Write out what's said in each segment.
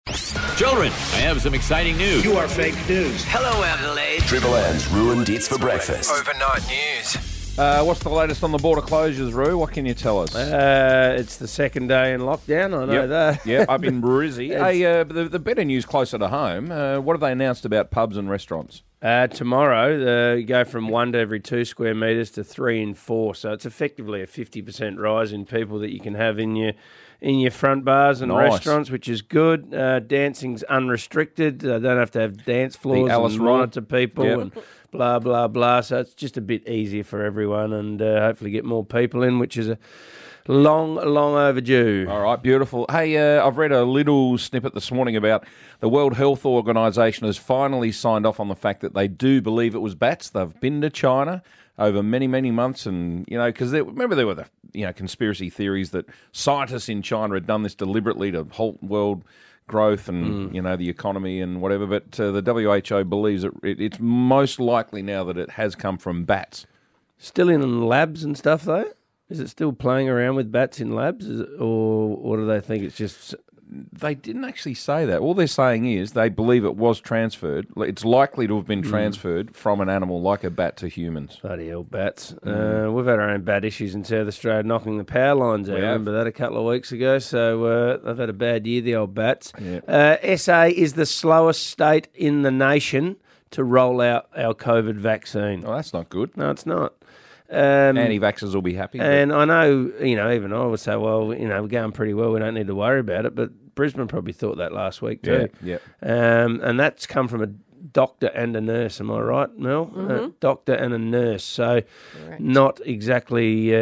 Children, I have some exciting news. You are fake news. Hello, Adelaide. Triple M's Ruined It's for Breakfast. Overnight news. What's the latest on the border closures, Roo? What can you tell us? It's the second day in lockdown, I know that. Yeah, I've been Brizzy. Hey, the better news closer to home. What have they announced about pubs and restaurants? Tomorrow, you go from 1 to every 2 square metres to 3 and 4. So it's effectively a 50% rise in people that you can have in your front bars and restaurants, which is good. Dancing's unrestricted. They don't have to have dance floors and monitor people and blah, blah, blah. So it's just a bit easier for everyone and hopefully get more people in, which is a long overdue. All right, beautiful. Hey, I've read a little snippet this morning about the World Health Organization has finally signed off on the fact that they do believe it was bats. They've been to China over many, many months, and, because remember there were the, conspiracy theories that scientists in China had done this deliberately to halt world growth and, the economy and whatever, but the WHO believes it's most likely now that it has come from bats. Still in labs and stuff, though? Is it still playing around with bats in labs, or do they think it's just... They didn't actually say that. All they're saying is they believe it was transferred. It's likely to have been transferred from an animal like a bat to humans. Bloody hell, bats. We've had our own bat issues in South Australia, knocking the power lines out. I remember that a couple of weeks ago. So they've had a bad year, the old bats. Yeah. SA is the slowest state in the nation to roll out our COVID vaccine. Oh, that's not good. No, it's not. Anti-vaxxers will be happy. And I know, even I would say, well, we're going pretty well. We don't need to worry about it. But Brisbane probably thought that last week too. Yeah. And that's come from a doctor and a nurse. Am I right, Mel? Mm-hmm. Doctor and a nurse. So not exactly,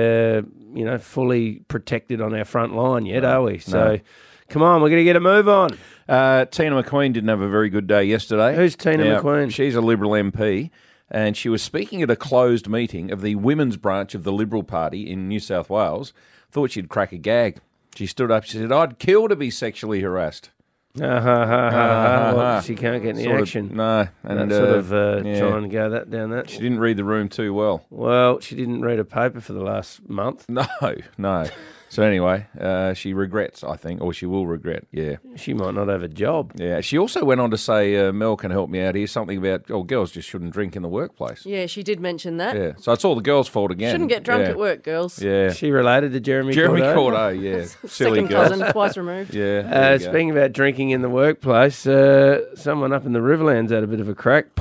fully protected on our front line yet, are we? So come on, we're going to get a move on. Tina McQueen didn't have a very good day yesterday. Who's Tina McQueen? She's a Liberal MP. And she was speaking at a closed meeting of the women's branch of the Liberal Party in New South Wales. Thought she'd crack a gag. She stood up. She said, "I'd kill to be sexually harassed." Well, she can't get any action. No. And trying to go down that. She didn't read the room too well. Well, she didn't read a paper for the last month. No. So anyway, she regrets, I think, or she will regret, yeah. She might not have a job. Yeah, she also went on to say, Mel can help me out here, something about, girls just shouldn't drink in the workplace. Yeah, she did mention that. Yeah, so it's all the girls' fault again. Shouldn't get drunk at work, girls. Yeah. She related to Jeremy Cordeaux, yeah. Silly Second girl. cousin, twice removed. Yeah. Speaking about drinking in the workplace, someone up in the Riverlands had a bit of a crack.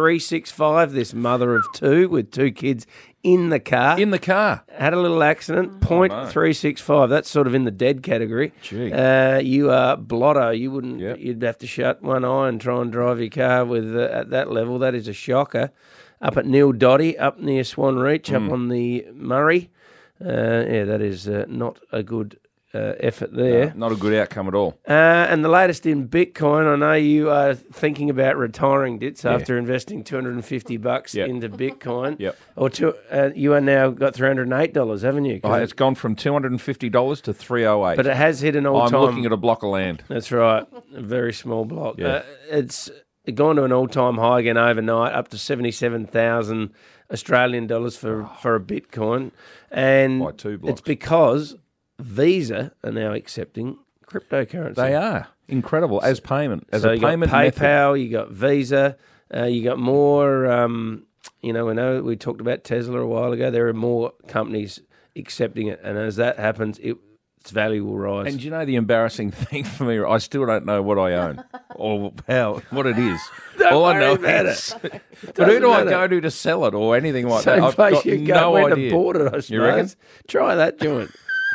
.365, this mother of two with 2 kids in the car. Had a little accident. .365. That's sort of in the dead category. Gee. You are blotto. You wouldn't. You'd have to shut one eye and try and drive your car with at that level. That is a shocker. Up at Neil Doddy, up near Swan Reach, up on the Murray. That is not a good effort there. Not a good outcome at all. And the latest in Bitcoin, I know you are thinking about retiring, Dits, after investing $250 into Bitcoin. Yep. Or you are now got $308, haven't you? It's gone from $250 to $308. But it has hit an all-time... I'm looking at a block of land. That's right, a very small block. Yeah. It's gone to an all-time high again overnight, up to 77,000 Australian dollars for a Bitcoin. And by 2 blocks. It's because Visa are now accepting cryptocurrency. They are. Incredible. As payment. As so a payment got PayPal, method. you got Visa, you got more, we know we talked about Tesla a while ago. There are more companies accepting it. And as that happens, its value will rise. And do you know the embarrassing thing for me? I still don't know what I own or what it is. All I know is... But who do I go to sell it or anything like that? I've got no idea. To bought it, I suppose. You reckon? Try that joint.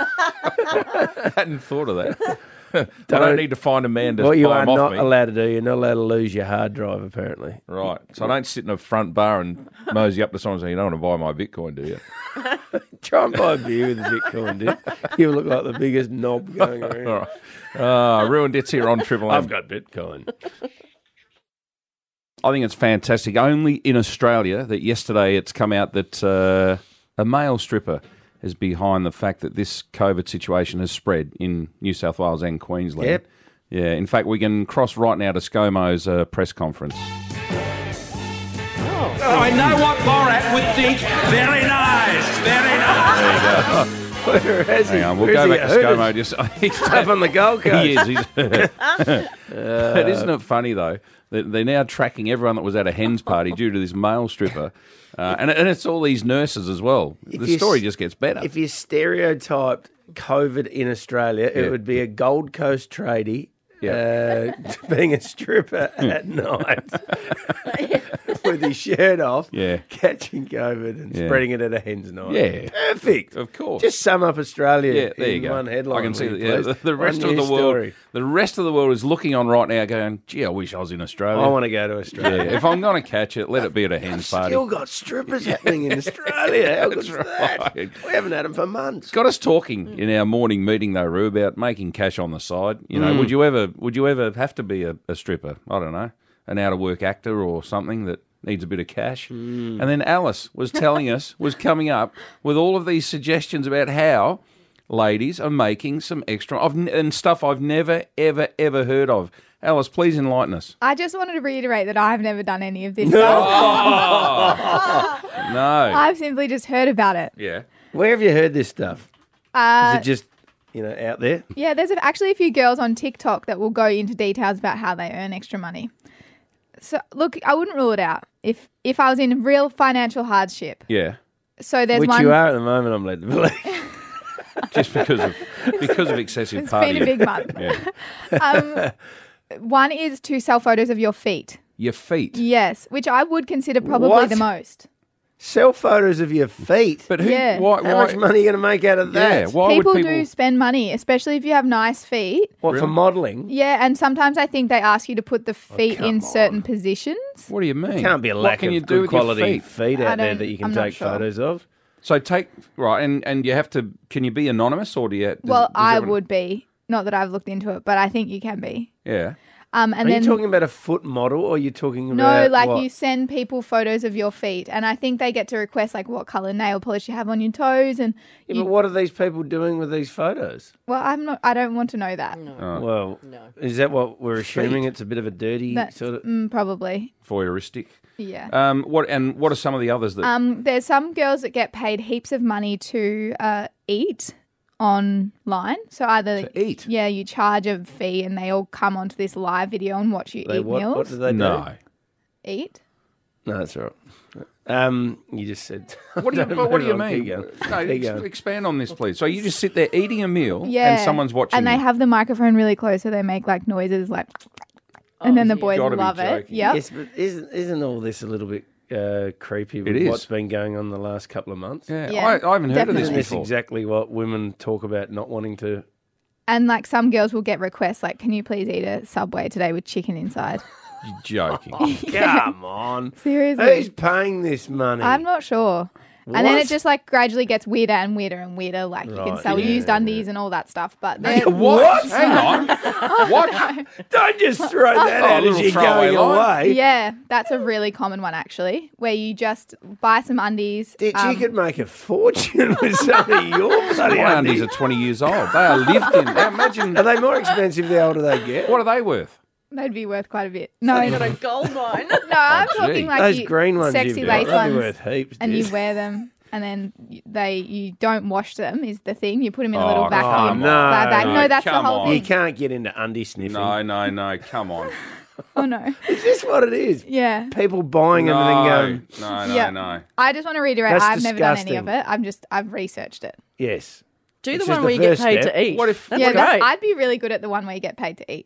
I hadn't thought of that. I don't need to find a man to buy what you them are off not me. allowed to do, you're not allowed to lose your hard drive, apparently. Right. So I don't sit in a front bar and mosey up to someone and say, you don't want to buy my Bitcoin, do you? Try and buy a beer with a Bitcoin, dude. You look like the biggest knob going around. All right. Ruined It's here on Triple M. I've got Bitcoin. I think it's fantastic. Only in Australia that yesterday it's come out that a male stripper is behind the fact that this COVID situation has spread in New South Wales and Queensland. Yep. Yeah, in fact, we can cross right now to ScoMo's press conference. I know what Borat would think. Very nice, very nice. There you go. Where is he? Hang on, we'll Where's go he back at to ScoMo. Hooters? He's Up on the Gold Coast. He is. But isn't it funny, though, that they're now tracking everyone that was at a hen's party due to this male stripper? And it's all these nurses as well. The story just gets better. If you stereotyped COVID in Australia, it would be a Gold Coast tradie being a stripper at night with his shirt off, catching COVID and spreading it at a hen's night. Yeah. Perfect. Of course. Just sum up Australia There you in go. one headline. I can see will that. you please? The rest One of the news world. story. The rest of the world is looking on right now, going, "Gee, I wish I was in Australia. I want to go to Australia. If I'm going to catch it, let it be at a hen's party." Still got strippers happening in Australia. How good's That's that? right. We haven't had them for months. Got us talking in our morning meeting though, Roo, about making cash on the side. You know, would you ever have to be a stripper? I don't know, an out of work actor or something that needs a bit of cash. And then Alice was telling us, was coming up with all of these suggestions about how ladies are making some extra and stuff I've never, ever, ever heard of. Alice, please enlighten us. I just wanted to reiterate that I've never done any of this stuff. No. I've simply just heard about it. Yeah. Where have you heard this stuff? Is it just, out there? Yeah, there's actually a few girls on TikTok that will go into details about how they earn extra money. So, look, I wouldn't rule it out if I was in real financial hardship. Yeah. So there's Which one. you are at the moment, I'm led to believe. Just because of excessive It's partying. been a big month. Yeah. One is to sell photos of your feet. Your feet. Yes, which I would consider probably What? the most. Sell photos of your feet. But who? Yeah. Why? How much money are you going to make out of that? Yeah. Why People would people? do spend money, especially if you have nice feet. What, for modelling? Yeah, and sometimes I think they ask you to put the feet come in certain on. positions. What do you mean? Can't be a What lack can of you do good with your quality feet? feet I out there don't- that you can I'm not take sure. photos of. So and you have to. Can you be anonymous or do you? Well, I would be. Not that I've looked into it, but I think you can be. Yeah. And Are then you talking about a foot model or are you talking no, about like what? you send people photos of your feet, and I think they get to request like what color nail polish you have on your toes, and Yeah, but what are these people doing with these photos? well, I don't want to know that. Well, is that what we're assuming? It's a bit of a dirty That's sort of... probably Voyeuristic. yeah. What are some of the others that? There's some girls that get paid heaps of money to eat online. So either To eat? yeah, you charge a fee, and they all come onto this live video and watch you They, eat what meals. do they do? No. Eat. No, that's all right. You just said... What do you? But what do you mean? Keep going. No, Keep going. expand on this, please. So you just sit there eating a meal, Yeah. and someone's watching. And they you. have the microphone really close, so they make like noises like, and then the boys Gotta be love it. joking. Yep. Yes, but isn't all this a little bit creepy with It is. what's been going on the last couple of months? Yeah. Yeah, I haven't heard of this Isn't this before. exactly what women talk about not wanting to... And like some girls will get requests like, "Can you please eat a Subway today with chicken inside?" You're joking. Come on. Seriously. Who's paying this money? I'm not sure. And then What? it just like gradually gets weirder and weirder and weirder. Like you can Right, sell yeah, used undies and all that stuff. But they're- What? Hang on. What? Don't just throw that Oh, a out as little you're throwaway going line. away. yeah, that's a really common one actually, where you just buy some undies. You could make a fortune with some of your bloody My undies undies. are 20 years old. They are lived in. Now imagine. Are they more expensive the older they get? What are they worth? They'd be worth quite a bit. No, You got no, a gold mine. I'm gee. talking like Those you, green ones sexy you've got, lace they'd be ones, worth heaps. and you dude. wear them. And then you don't wash them is the thing. You put them in a little Oh, vacuum come on. bag. No, No, that's the come whole on. You thing. can't get into undie sniffing. No. Come on. Oh no. Is this what it is? Yeah. People buying them and then going, No. Yeah. I just want to reiterate, That's I've never done any disgusting. of it. I've researched it. yes. Do Which the is one the where you get first paid step. to eat. What if- That's yeah, great. I'd be really good at the one where you get paid to eat.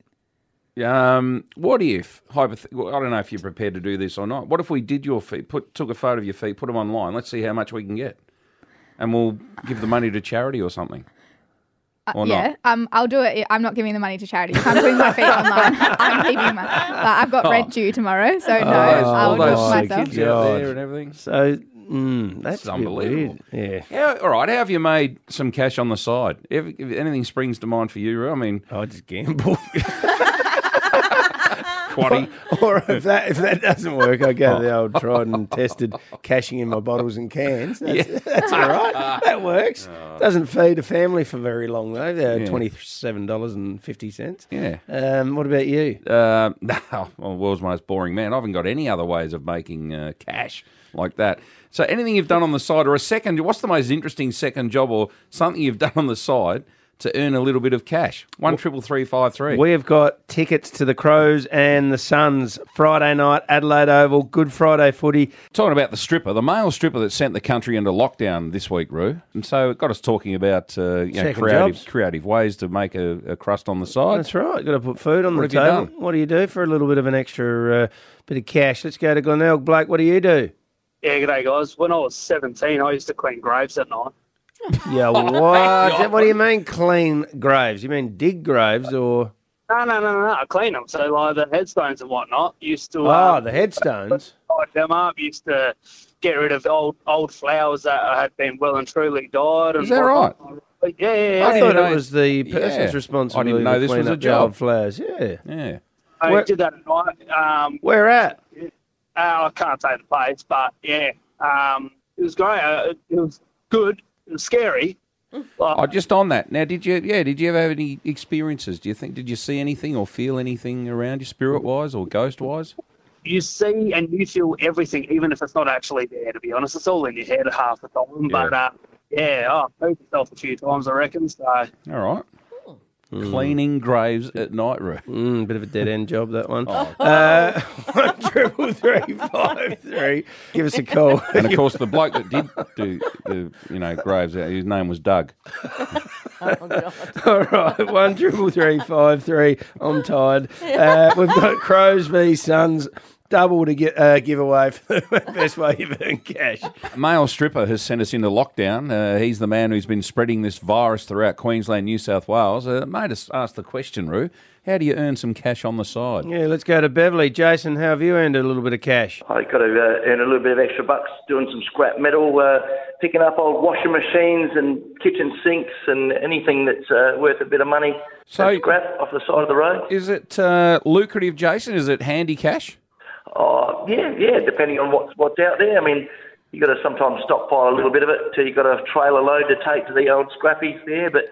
What if, well, I don't know if you're prepared to do this or not. What if we did your feet, took a photo of your feet, put them online? Let's see how much we can get. And we'll give the money to charity or something. Or yeah, not. I'll do it. I'm not giving the money to charity. If I'm putting my feet online, I'm keeping my. But I've got rent due tomorrow, so no, I'll all do it those myself. kids out God. there and everything. So, that's It's a bit unbelievable. weird. Yeah. Yeah, all right. How have you made some cash on the side? If anything springs to mind for you, I mean, I just gamble. twatty. Or if that doesn't work, I go to the old tried and tested cashing in my bottles and cans. That's all right. That works. Doesn't feed a family for very long though. $27.50. Yeah. What about you? I'm the world's most boring man. I haven't got any other ways of making cash like that. So anything you've done on the side or a second, what's the most interesting second job or something you've done on the side to earn a little bit of cash? 133353. We have got tickets to the Crows and the Suns Friday night, Adelaide Oval, Good Friday footy. Talking about the stripper, the male stripper that sent the country into lockdown this week, Roo. And so it got us talking about creative ways to make a crust on the side. That's right. Got to put food on the table. What do you do for a little bit of an extra bit of cash? Let's go to Glenelg. Blake, what do you do? Yeah, g'day guys. When I was 17, I used to clean graves at night. Yeah, what? What do you mean clean graves? You mean dig graves or? No. I clean them. So like the headstones and whatnot. Used to. The headstones. Tied them up. Used to get rid of old flowers that had been well and truly died. Is that right? Yeah. I thought it was the person's responsibility. I didn't know to this clean was a up the job. old flowers. Yeah. I did that at night. Where at? I can't say the place, but yeah, it was great. It was good. It was scary. Just on that. Now, did you ever have any experiences? Did you see anything or feel anything around you, spirit-wise or ghost-wise? You see and you feel everything, even if it's not actually there, to be honest. It's all in your head half the time. Yeah. But, I've moved myself a few times, I reckon. So. All right. Cleaning graves at night, Roo. Bit of a dead end job, that one. 1-3-3-5-3. Give us a call. And of course, the bloke that did do the graves, his name was Doug. All right, 1-3-3-5-3. I'm tired. We've got Crows v Suns. Double to give away for the best way you've earned cash. Male stripper has sent us into lockdown. He's the man who's been spreading this virus throughout Queensland, New South Wales. Made us ask the question, Roo, how do you earn some cash on the side? Yeah, let's go to Beverly. Jason, how have you earned a little bit of cash? I got to earn a little bit of extra bucks doing some scrap metal, picking up old washing machines and kitchen sinks and anything that's worth a bit of money. So scrap off the side of the road. Is it lucrative, Jason? Is it handy cash? Oh, yeah, depending on what's out there. I mean, you got to sometimes stockpile a little bit of it till you got a trailer load to take to the old scrappies there. But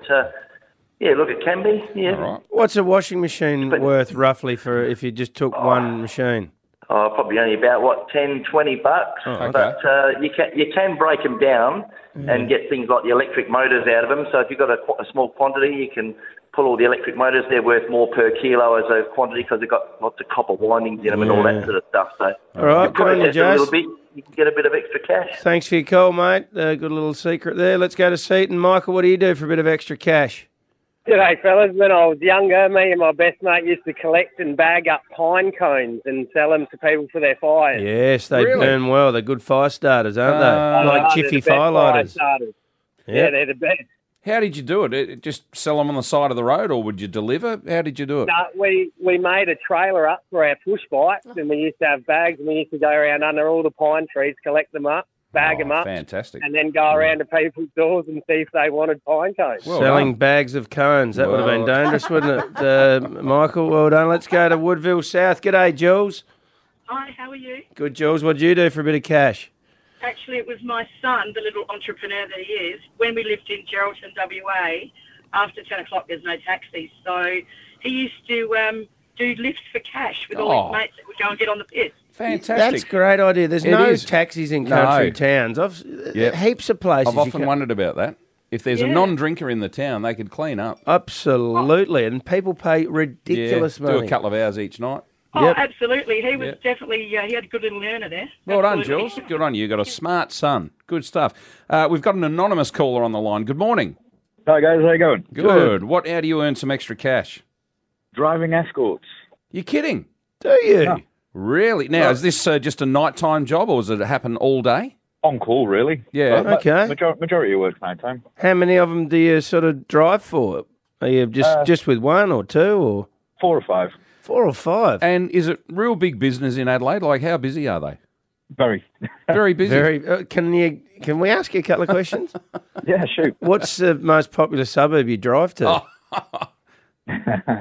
look, it can be. Yeah. All right. What's a washing machine worth roughly for if you just took one machine? Probably only about $10-20. Okay. But you can break them down and get things like the electric motors out of them. So if you've got a small quantity, you can pull all the electric motors. They're worth more per kilo as a quantity because they've got lots of copper windings in them and all that sort of stuff. So all right, good on you, process it a little Jace. bit, you can get a bit of extra cash. Thanks for your call, mate. Good little secret there. Let's go to Seaton. Michael, what do you do for a bit of extra cash? G'day, fellas. When I was younger, me and my best mate used to collect and bag up pine cones and sell them to people for their fires. Yes, they Really? burn well. They're good fire starters, aren't they? Like They're Jiffy the best firelighters. starters. Yep. Yeah, they're the best. How did you do it? Just sell them on the side of the road, or would you deliver? How did you do it? No, we made a trailer up for our push bikes, and we used to have bags, and we used to go around under all the pine trees, collect them up, bag them up, Fantastic. and then go around to people's doors and see if they wanted pine cones. Well Selling done. bags of cones. That would have been dangerous, wouldn't it? Michael, well done. Let's go to Woodville South. G'day, Jules. Hi, how are you? Good, Jules. What'd you do for a bit of cash? Actually, it was my son, the little entrepreneur that he is. When we lived in Geraldton, WA, after 10 o'clock, there's no taxis. So he used to do lifts for cash with all his mates that would go and get on the piss. Fantastic. That's a great idea. There's It no is. taxis in country No. towns. Heaps of places. I've often wondered about that. If there's a non-drinker in the town, they could clean up. Absolutely. And people pay ridiculous money. Do a couple of hours each night. Oh, absolutely. He was definitely, he had a good little earner there. Well done, Absolutely. Jules. Good on you. You've got a smart son. Good stuff. We've got an anonymous caller on the line. Good morning. Hi, guys. How you going? Good. How do you earn some extra cash? Driving escorts. You're kidding? Do you? No. Really? Now, is this just a nighttime job, or does it happen all day? On call, really. Yeah. But Okay. Majority of work's nighttime. How many of them do you sort of drive for? Are you just with one or two or 4 or 5? 4 or 5? And is it real big business in Adelaide? Like, how busy are they? Very. Very busy. Very. Can we ask you a couple of questions? Yeah, shoot. What's the most popular suburb you drive to?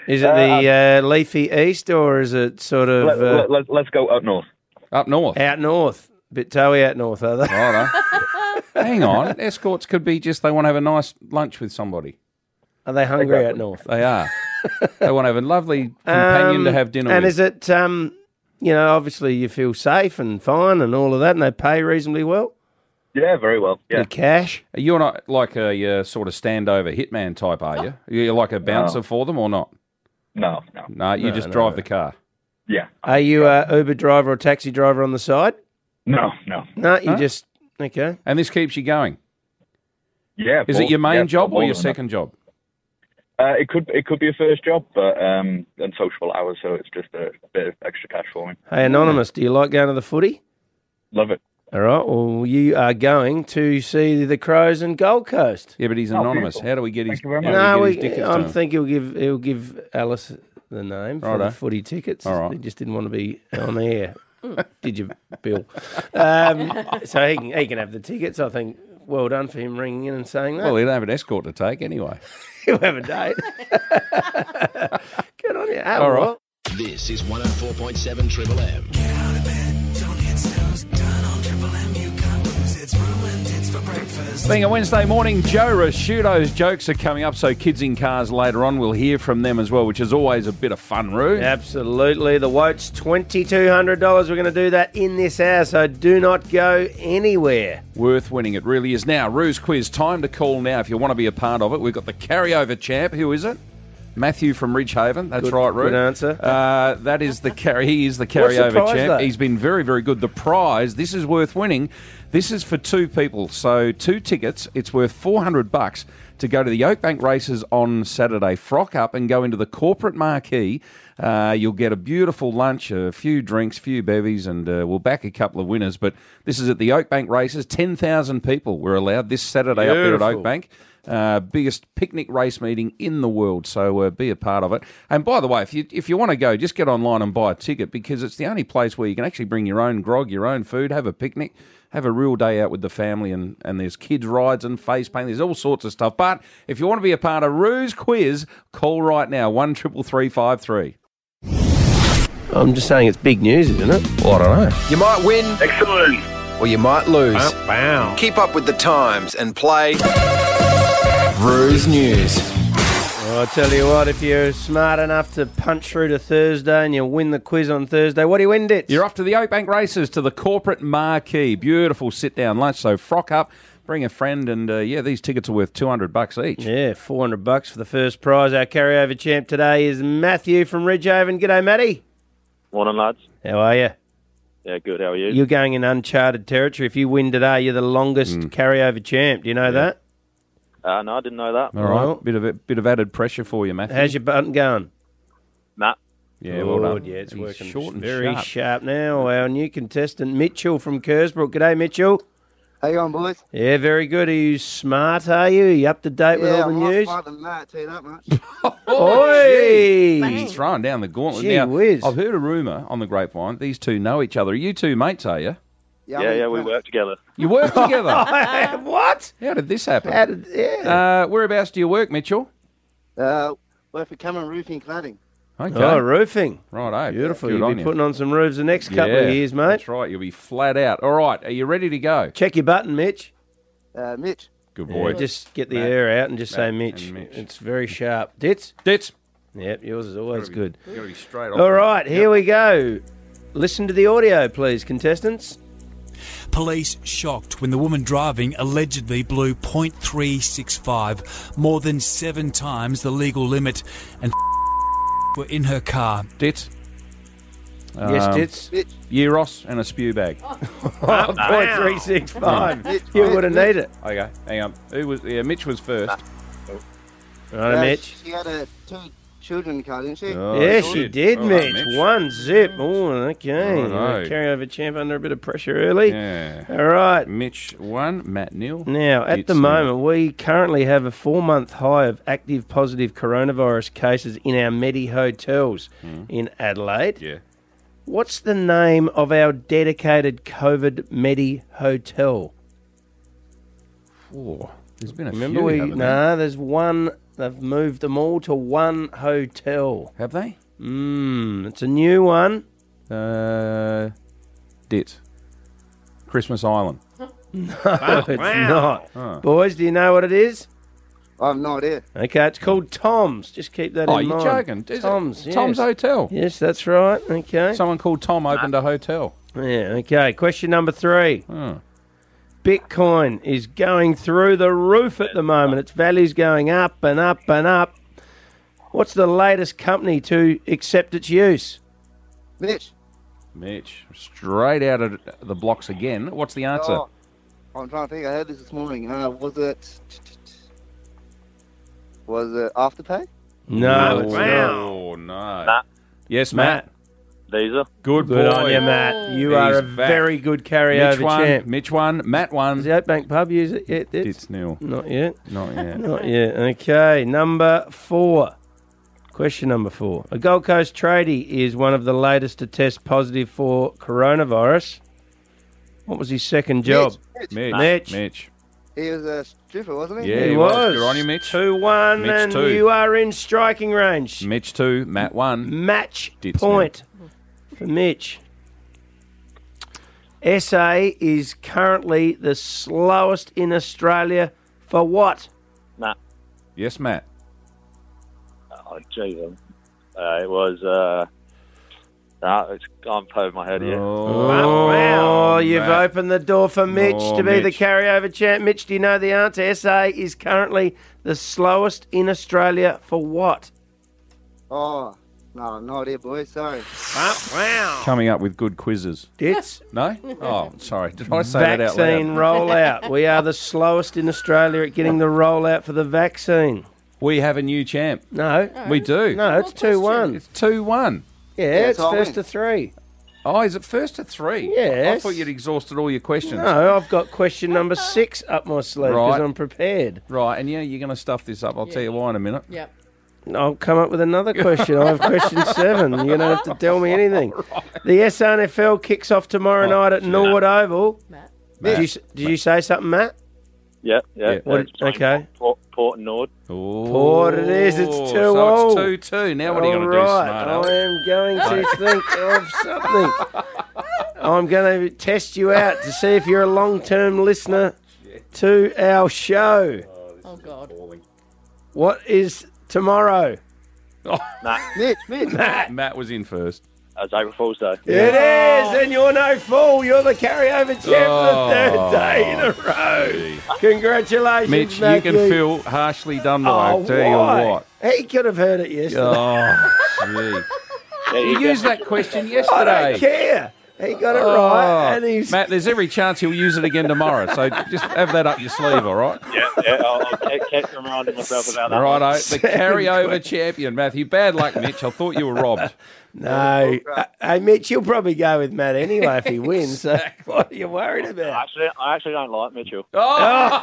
Is it the leafy east or is it sort of... Let's go up north. Up north? Out north. Bit toey out north, are they? Righto. Hang on. Escorts could be just they want to have a nice lunch with somebody. Are they hungry out north? They are. They want to have a lovely companion to have dinner and with. And is it, obviously you feel safe and fine and all of that, and they pay reasonably well? Yeah, very well. Yeah. The cash? You're not like a sort of standover hitman type, are you? You're like a bouncer for them or not? No. No, you just drive the car. Yeah. Are you a Uber driver or taxi driver on the side? No. No, you just... Okay. And this keeps you going? Yeah. Is it your main job or your second job? It could be a first job, but and sociable hours, so it's just a bit of extra cash for me. Hey, Anonymous, do you like going to the footy? Love it. All right, well, you are going to see the Crows and Gold Coast. Yeah, but he's anonymous. How do we get his? I think he'll give Alice the name for the footy tickets. All right. He just didn't want to be on air. Did you, Bill? So he can have the tickets. I think. Well done for him ringing in and saying that. Well, he don't have an escort to take anyway. He'll have a date. Good on you. All right. This is 104.7 Triple M. Get out of bed, don't hit snooze, turn on Triple M, you can't lose. It's ruined, it's for breakfast. Being a Wednesday morning, Joe Rasciuto's jokes are coming up, so kids in cars later on, we'll hear from them as well, which is always a bit of fun, Roo. Absolutely. The Woats, $2,200. We're going to do that in this hour, so do not go anywhere. Worth winning, it really is. Now, Roo's quiz, time to call now if you want to be a part of it. We've got the carryover champ. Who is it? Matthew from Ridgehaven. That's right, Roo. Good answer. That is he is the carryover prize, champ. though? He's been very, very good. The prize, this is worth winning. This is for two people. So 2 tickets. It's worth $400 to go to the Oakbank races on Saturday. Frock up and go into the corporate marquee. You'll get a beautiful lunch, a few drinks, few bevies, and we'll back a couple of winners. But this is at the Oakbank races. 10,000 people were allowed this Saturday up there at Oakbank. Biggest picnic race meeting in the world, so be a part of it. And by the way, if you want to go, just get online and buy a ticket, because it's the only place where you can actually bring your own grog, your own food, have a picnic, have a real day out with the family, and there's kids' rides and face paint. There's all sorts of stuff. But if you want to be a part of Roo's quiz, call right now, 133353. I'm just saying it's big news, isn't it? Well, I don't know. You might win. Excellent. Or you might lose. Wow. Keep up with the times and play Roo's News. Well, I tell you what, if you're smart enough to punch through to Thursday and you win the quiz on Thursday, what do you win, Ditch? You're off to the Oakbank races, to the corporate marquee. Beautiful sit-down lunch, so frock up, bring a friend, and these tickets are worth $200 each. Yeah, $400 for the first prize. Our carryover champ today is Matthew from Ridgehaven. G'day, Matty. Morning, lads. How are you? Yeah, good. How are you? You're going in uncharted territory. If you win today, you're the longest carryover champ. Do you know that? No, I didn't know that. All right, bit of added pressure for you, Matthew. How's your button going? Nah. Yeah, well done. Yeah, it's He's working short and very sharp now. Our new contestant, Mitchell from Kersbrook. G'day, Mitchell. How you going, boys? Yeah, very good. Are you smart, are you? Are you up to date with all the news? Yeah, I'm smarter than that, tell you that much. Oi! He's throwing down the gauntlet. Gee Now, whiz. I've heard a rumour on the grapevine, these two know each other. Are you two mates, are you? Yeah, we work together. You work together? What? How did this happen? Yeah. Whereabouts do you work, Mitchell? Work for Cameron Roofing Cladding. Okay. Oh, roofing. Right, Beautiful. Good You'll on be you. putting on some roofs the next couple of years, mate. That's right. You'll be flat out. All right. Are you ready to go? Check your button, Mitch. Mitch. Good boy. Yeah, just get the Matt. air out and just say Matt Mitch. and Mitch. It's very sharp. Dits? Dits. Yep, yours is always good. You've got to be straight off. All right, here we go. Listen to the audio, please, contestants. Police shocked when the woman driving allegedly blew .365, more than 7 times the legal limit, and were in her car. Dits. Yes, Dits. Euros and a spew bag. .365. You would have needed it. Okay, hang on. Mitch was first. Right, Mitch. She had 2 children in the car, didn't she? Oh, Yeah, she did, All right, Mitch. Mitch. 1 zip. Oh, okay. Righto. Carryover champ under a bit of pressure early. Yeah. All right. Mitch 1, Matt nil. Now, at Dits the nil. moment, we currently have a 4-month high of active positive coronavirus cases in our Medi hotels in Adelaide. Yeah. What's the name of our dedicated COVID Medi hotel? Oh, there's been a Remember few. we? haven't Nah, there's one They've moved them all to one hotel. Have they? It's a new one. Dit. Christmas Island. No, it's not. Oh. Boys, do you know what it is? I have no idea. Okay, it's called Tom's. Just keep that Oh, in you're mind. joking. Is it Tom's. Yes. Tom's Hotel. Yes, that's right. Okay. Someone called Tom opened a hotel. Yeah, okay. Question number 3. Oh. Bitcoin is going through the roof at the moment. Its value's going up and up and up. What's the latest company to accept its use? Mitch. Straight out of the blocks again. What's the answer? Oh, I'm trying to think. I heard this morning. Was it Afterpay? No. Oh, no. Matt. Yes, Matt. Visa. Good boy. Good on you, Matt. You are a back. very good carryover champ. Mitch won. Matt won. Does the Oakbank Pub use it yet? It's nil. Not yet. Not yet. Not yet. Okay, number 4. Question number 4. A Gold Coast tradie is one of the latest to test positive for coronavirus. What was his second job? Mitch. He was a stripper, wasn't he? Yeah, he was. Good on you, Mitch. 2-1, Mitch and 2. you are in striking range. Mitch 2, Matt 1. Match Dit's point for Mitch. SA is currently the slowest in Australia for what? Matt. Yes, Matt. Oh, geez. It was... it's gone over my head here. Oh, you've opened the door for Mitch to be the Mitch. carryover champ. Mitch, do you know the answer? SA is currently the slowest in Australia for what? Oh, no, no idea, boys. Sorry. Wow. Coming up with good quizzes. It's No? Oh, sorry. Did I say that out loud? vaccine rollout. We are the slowest in Australia at getting the rollout for the vaccine. We have a new champ. No. We do. No, it's 2-1. It's 2-1. Yeah, it's first to 3. Oh, is it first to 3? Yes. I thought you'd exhausted all your questions. No, I've got question number 6 up my sleeve because Right. I'm prepared. Right, and yeah, you're going to stuff this up. I'll tell you why in a minute. Yep. I'll come up with another question. I have question 7. You don't have to tell me anything. The SNFL kicks off tomorrow night at Norwood Oval. Matt. Did you say something, Matt? Yeah. What, okay. Port and Nord. Port it is. It's 2-0. So it's 2-2. Now what are you going to do, Alright, smart I am going to think of something. I'm going to test you out to see if you're a long-term listener to our show. Oh, God. What is tomorrow? Mitch. Matt was in first. That's April Fool's Day. It is, and you're no fool. You're the carryover champ for the third day in a row. Congratulations, Mitch, Matthew. you can feel harshly done by. Oh, I'll tell you why? what. He could have heard it yesterday. Oh, gee. You used that question I yesterday. don't care. He got it Oh. right, and he's... Matt, there's every chance he'll use it again tomorrow, so just have that up your sleeve, all right? Yeah, I'll keep reminding myself about that. Righto, the carryover champion, Matthew. Bad luck, Mitch. I thought you were robbed. No. Hey, Mitch, you'll probably go with Matt anyway if he wins. So what are you worried about? I actually don't like Mitchell. I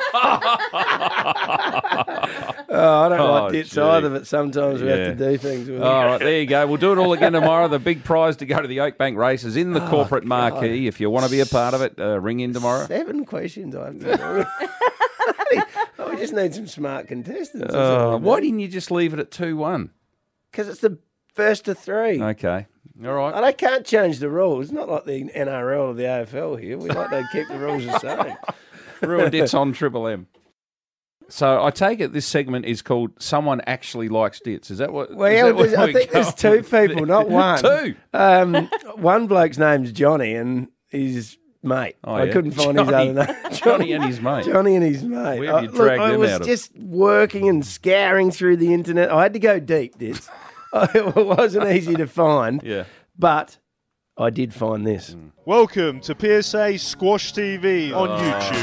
don't Oh, like dits gee. either, but sometimes we Yeah. have to do things with All him. right, there you go. We'll do it all again tomorrow. The big prize to go to the Oakbank races in the corporate marquee. If you want to be a part of it, ring in tomorrow. 7 questions I have to do. We just need some smart contestants. Why didn't you just leave it at 2-1? Because it's the first to 3. Okay. All right. And I can't change the rules. It's not like the NRL or the AFL here. We like to keep the rules the same. Ruined Dits on Triple M. So I take it this segment is called Someone Actually Likes Dits. Is that what? Well, is that what I we're think there's going 2 people, not one. 2? One bloke's name's Johnny and his mate. Oh, I yeah. couldn't find his Johnny. other name. Johnny and his mate. Johnny and his mate. Where have you Look, dragged I them was out of? just working and scouring through the internet. I had to go deep, Dits. It wasn't easy to find. Yeah. But I did find this. Welcome to PSA Squash TV on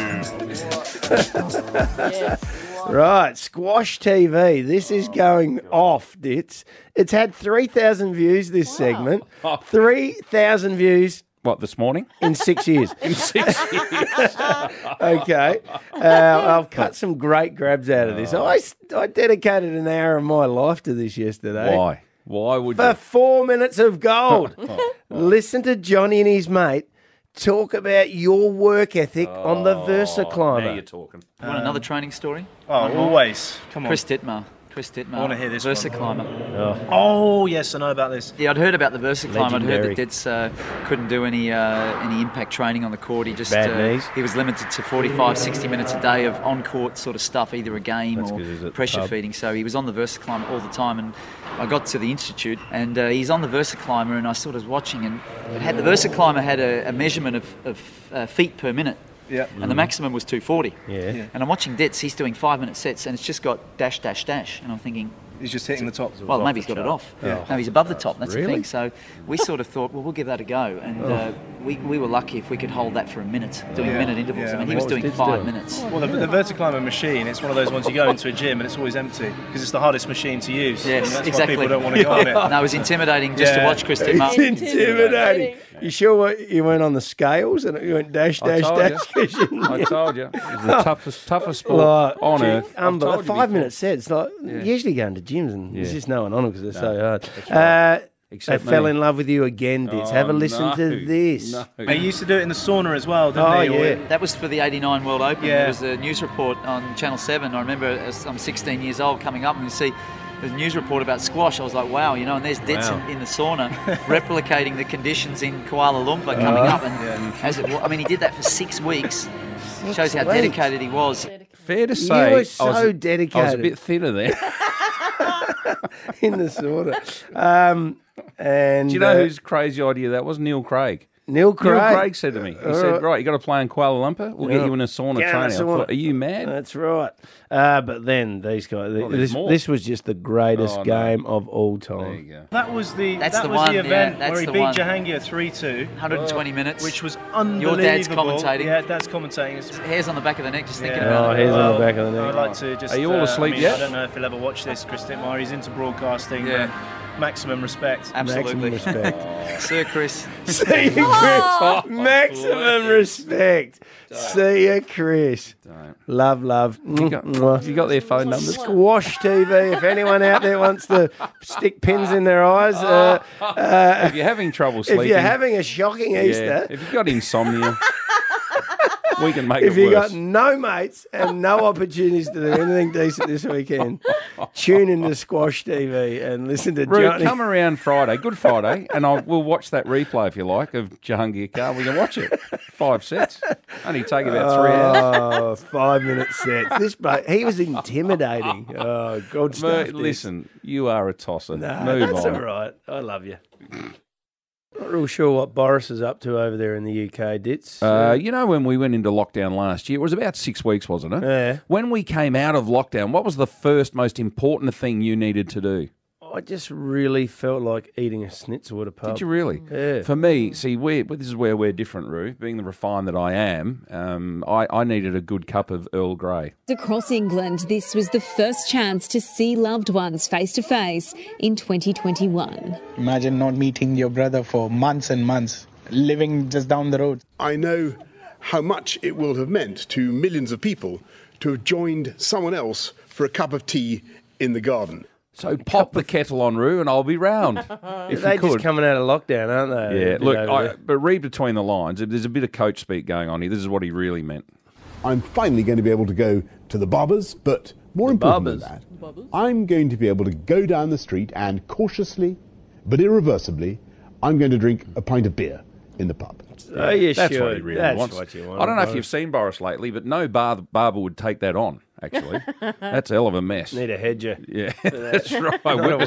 YouTube. Right, Squash TV. This is going off, Dits. It's had 3,000 views, this segment. 3,000 views. What, this morning? In 6 years. In 6 years. Okay. I've cut some great grabs out of this. I dedicated an hour of my life to this yesterday. Why? Why would For you? 4 minutes of gold. Listen to Johnny and his mate talk about your work ethic on the Versa Climber. Now you're talking. You want another training story? Oh, always. Come on. Chris Dittmar. Chris Dittmar. I want to hear this VersaClimber. Oh, yes, I know about this. Yeah, I'd heard about the VersaClimber. I'd heard Legendary. that Ditz couldn't do any impact training on the court. He just Bad knees. he was limited to 45, 60 minutes a day of on-court sort of stuff, either a game That's or 'cause he's at the pressure pub. feeding. So he was on the VersaClimber all the time. And I got to the institute, and he's on the VersaClimber, and I sort of was watching, and the VersaClimber had a measurement of feet per minute. Yeah. And the maximum was 240. Yeah. And I'm watching Ditz, he's doing 5-minute sets, and it's just got dash, dash, dash. And I'm thinking, He's just hitting the top. well, maybe he's got it off. Yeah. No, he's above the top. That's the Really? thing. So we sort of thought, well, we'll give that a go. And we were lucky if we could hold that for a minute, doing minute intervals. I mean, he was doing 5 minutes. Well, the VersaClimber machine, it's one of those ones you go into a gym and it's always empty because it's the hardest machine to use. Yes, and that's exactly. why people don't want to go on it. No, it was intimidating just to watch Chris Dittmar. It's intimidating. You sure you went on the scales and you went dash, dash, dash? I told you. It was the toughest sport on earth. I've told you 5-minute sets. Like, Yeah. usually going to gyms and there's just no one on them because they're No, so hard. that's right. They Except fell me. in love with you again, Ditz. Have a listen to this. They used to do it in the sauna as well, didn't they? That was for the 89 World Open. Yeah. There was a news report on Channel 7. I remember as I'm 16 years old coming up and you see the news report about squash. I was like, wow, and there's Ditz in the sauna replicating the conditions in Kuala Lumpur coming up. And he did that for 6 weeks. Shows how dedicated he was. Fair to You say, were so dedicated. I was a bit thinner there. in the sauna. And Do you know whose crazy idea that was? Neil Craig. Neil Craig said to me, he said, right, you got to play in Kuala Lumpur? We'll get you in a sauna Get in a training. I sauna. thought, are you mad? That's right. But then these guys, there's more. this was just the greatest Oh, no. game of all time. There you go. That was the That's the one, event that's where he the beat one. Jahangir 3-2. 120 minutes. Which was unbelievable. Your dad's commentating. Yeah, dad's commentating. Hairs on the back of the neck, just thinking Oh, about it. hairs on the back of the neck. I'd like to just... Are you all asleep yet? I don't know if he'll ever watch this, Chris Dittmar. He's into broadcasting. Yeah. But maximum respect. Absolutely. Maximum respect. Sir Chris. See you, Chris. Maximum respect. See you, Chris. Love. You got their phone numbers? Squash TV. If anyone out there wants to stick pins in their eyes, If you're having trouble sleeping. if you're having a shocking Easter, If you've got insomnia, we can make if it you worse. got no mates and no opportunities to do anything decent this weekend, tune into Squash TV and listen to Roo, Johnny. come around Friday, Good Friday, and we'll watch that replay if you like of Jahangir Khan. We can watch it. 5 sets. Only take about 3 hours. 5-minute sets. This bloke, he was intimidating. Oh, good stuff. this. Listen, you are a tosser. No, Move that's on. all right. I love you. Not real sure what Boris is up to over there in the UK, Ditz. When we went into lockdown last year, it was about 6 weeks, wasn't it? Yeah. When we came out of lockdown, what was the first most important thing you needed to do? I just really felt like eating a schnitzel at a pub. Did you really? Yeah. For me, see, this is where we're different, Roo. Being the refined that I am, I needed a good cup of Earl Grey. Across England, this was the first chance to see loved ones face to face in 2021. Imagine not meeting your brother for months and months, living just down the road. I know how much it will have meant to millions of people to have joined someone else for a cup of tea in the garden. So pop the kettle on, Roo, and I'll be round. If They're you could. just coming out of lockdown, aren't they? Yeah, A bit look, over there. but read between the lines. There's a bit of coach speak going on here. This is what he really meant. I'm finally going to be able to go to the barbers, but more important than that, I'm going to be able to go down the street and cautiously, but irreversibly, I'm going to drink a pint of beer in the pub. Oh, you That's should. what he really That's wants. what you want. I don't know if you've seen Boris lately, but no barber would take that on, actually. That's a hell of a mess. Need a hedger. Yeah, that's right. Whipper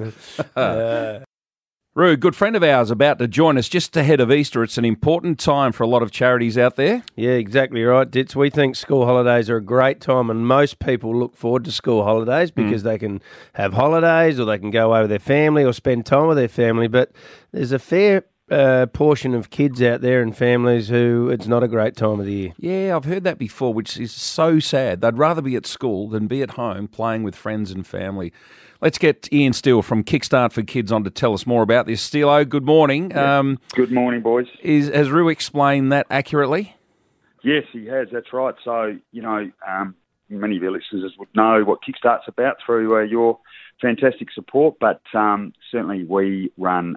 snipper. Roo, good friend of ours, about to join us just ahead of Easter. It's an important time for a lot of charities out there. Yeah, exactly right, Ditz. We think school holidays are a great time, and most people look forward to school holidays because they can have holidays or they can go away with their family or spend time with their family. But there's a fair portion of kids out there and families who it's not a great time of the year. Yeah, I've heard that before, which is so sad. They'd rather be at school than be at home playing with friends and family. Let's get Ian Steele from Kickstart for Kids on to tell us more about this. Steele, good morning. Good morning, boys. Has Roo explained that accurately? Yes, he has. That's right. So, many of your listeners would know what Kickstart's about through your fantastic support, but certainly we run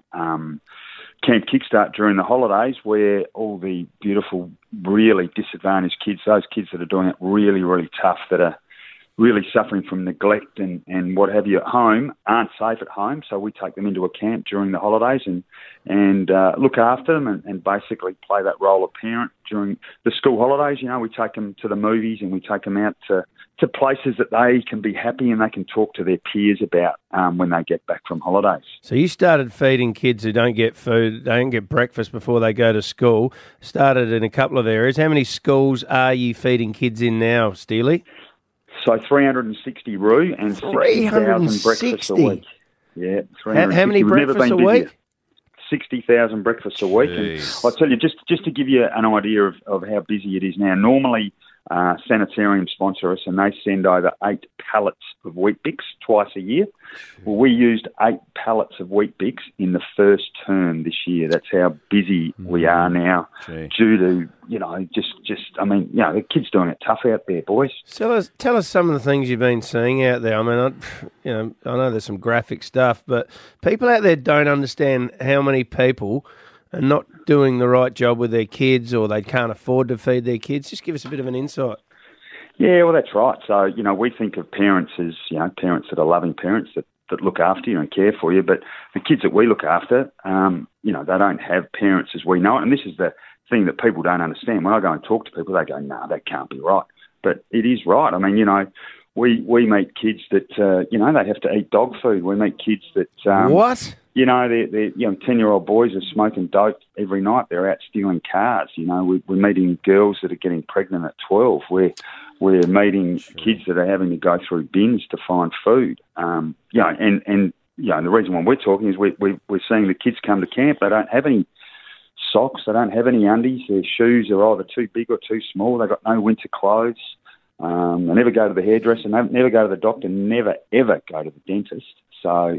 Camp Kickstart during the holidays, where all the beautiful, really disadvantaged kids, those kids that are doing it really, really tough, that are really suffering from neglect and what have you at home aren't safe at home. So we take them into a camp during the holidays and look after them and basically play that role of parent during the school holidays. You know, we take them to the movies and we take them out to places that they can be happy and they can talk to their peers about when they get back from holidays. So you started feeding kids who don't get food, they don't get breakfast before they go to school. Started in a couple of areas. How many schools are you feeding kids in now, Steely? So 360 Roo and 60,000 breakfasts a week. Yeah, 360. How many breakfasts a week? 60,000 breakfasts a week. And I'll tell you, just to give you an idea of how busy it is now, normally Sanitarium sponsor us and they send over 8 pallets of Weet-Bix twice a year. Well, we used 8 pallets of Weet-Bix in the first term this year. That's how busy we are now due to, the kids doing it tough out there, boys. So tell us some of the things you've been seeing out there. I mean, I know there's some graphic stuff, but people out there don't understand how many people are not doing the right job with their kids or they can't afford to feed their kids. Just give us a bit of an insight. Yeah, well, that's right. So, we think of parents as, parents that are loving parents that look after you and care for you. But the kids that we look after, they don't have parents as we know it. And this is the thing that people don't understand. When I go and talk to people, they go, no, that can't be right. But it is right. I mean, we meet kids that, they have to eat dog food. We meet kids that... What? They're 10-year-old boys are smoking dope every night. They're out stealing cars. We're meeting girls that are getting pregnant at 12. We're meeting kids that are having to go through bins to find food. And the reason why we're talking is we're seeing the kids come to camp. They don't have any socks. They don't have any undies. Their shoes are either too big or too small. They've got no winter clothes. They never go to the hairdresser. They never go to the doctor. Never, ever go to the dentist. So,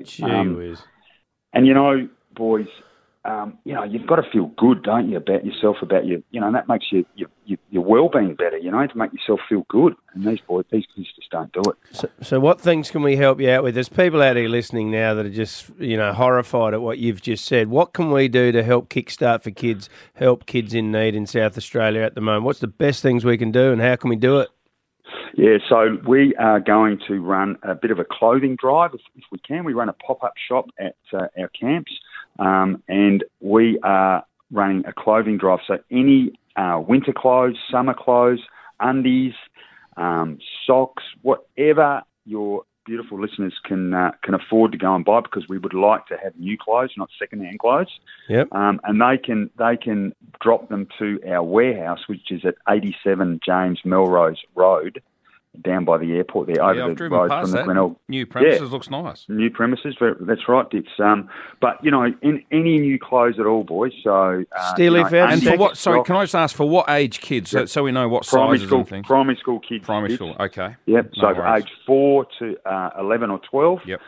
and boys, you've got to feel good, don't you, about yourself, about your, and that makes your well-being better, to make yourself feel good. And these kids just don't do it. So what things can we help you out with? There's people out here listening now that are just, horrified at what you've just said. What can we do to help Kickstart for Kids, help kids in need in South Australia at the moment? What's the best things we can do and how can we do it? Yeah, so we are going to run a bit of a clothing drive if we can. We run a pop-up shop at our camps, and we are running a clothing drive. So any winter clothes, summer clothes, undies, socks, whatever your beautiful listeners can afford to go and buy, because we would like to have new clothes, not second-hand clothes. Yep. And they can drop them to our warehouse, which is at 87 James Melrose Road, down by the airport there, over the road from the Glenelg. New premises looks nice. New premises, that's right, Dits. But in any new clothes at all, boys. So Steely, and for what? Sorry, can I just ask for what age kids? So we know what sizes and things. Primary school kids. Primary school, okay. Yep. So age 4 to 11 or 12. Yep.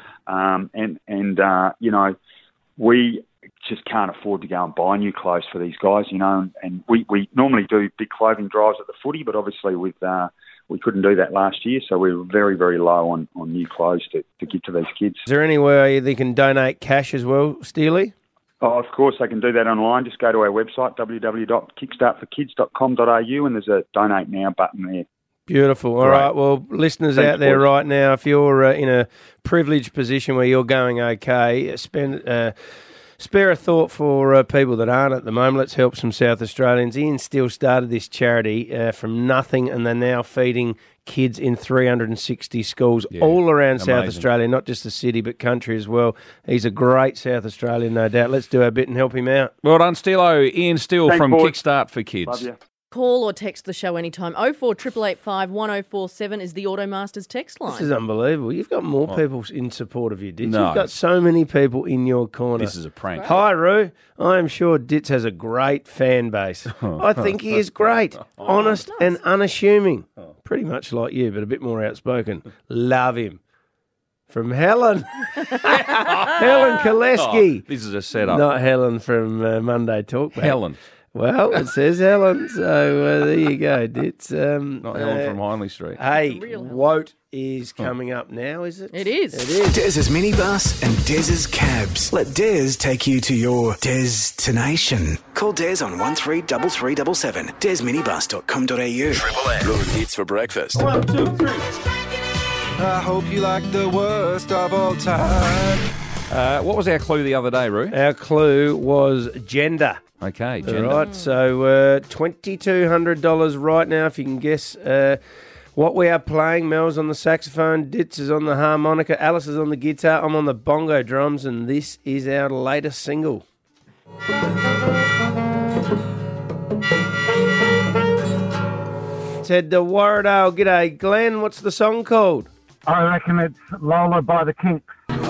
We just can't afford to go and buy new clothes for these guys, and we normally do big clothing drives at the footy, but obviously with we couldn't do that last year, so we were very, very low on new clothes to give to these kids. Is there any way they can donate cash as well, Steely? Oh, of course, they can do that online. Just go to our website, www.kickstartforkids.com.au, and there's a Donate Now button there. Beautiful. All right. Well, listeners out there right now, if you're in a privileged position where you're going okay, spare a thought for people that aren't at the moment. Let's help some South Australians. Ian Steele started this charity from nothing, and they're now feeding kids in 360 schools all around South Australia, not just the city but country as well. He's a great South Australian, no doubt. Let's do our bit and help him out. Well done, Steelo. Ian Steele from Kickstart for Kids. Love you. Call or text the show anytime. 048885 1047 is the Automasters text line. This is unbelievable. You've got more people in support of you, Ditz. No. You've got so many people in your corner. This is a prank. Hi, Roo. I am sure Ditz has a great fan base. I think he is great, honest and unassuming. Pretty much like you, but a bit more outspoken. Love him. From Helen. Helen Koleski. This is a setup. Not Helen from Monday Talkback. Helen. Well, it says Helen, so there you go. It's not Helen from Hindley Street. Hey, Wote is coming up now, is it? It is. It is. Dez's minibus and Dez's cabs. Let Dez take you to your destination. Call Dez on 133377. DezMinibus.com.au. Triple M. Good hits for breakfast. 1, 2, 3. I hope you like the worst of all time. What was our clue the other day, Roo? Our clue was gender. Okay, gender. Right, so $2,200 right now if you can guess what we are playing. Mel's on the saxophone, Ditz is on the harmonica, Alice is on the guitar, I'm on the bongo drums, and this is our latest single. Let's head to Warradale. G'day, Glenn. What's the song called? I reckon it's Lola by the Kinks.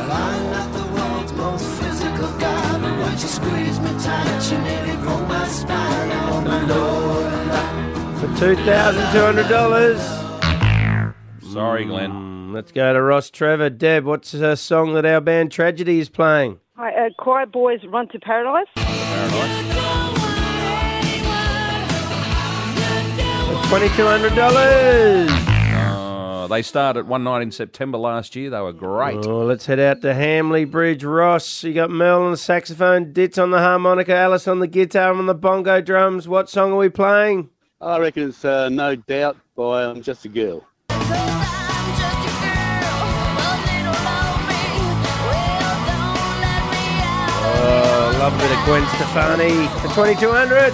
For $2,200. Sorry, Glenn. Let's go to Ross Trevor. Deb, what's a song that our band Tragedy is playing? Hi, Quiet Boys Run to Paradise. $2,200. They started one night in September last year. They were great. Oh, let's head out to Hamley Bridge. Ross, you got Mel on the saxophone, Ditz on the harmonica, Alice on the guitar, I'm on the bongo drums. What song are we playing? I reckon it's No Doubt by I'm Just a Girl. Oh, love a bit of Gwen Stefani. For $2,200.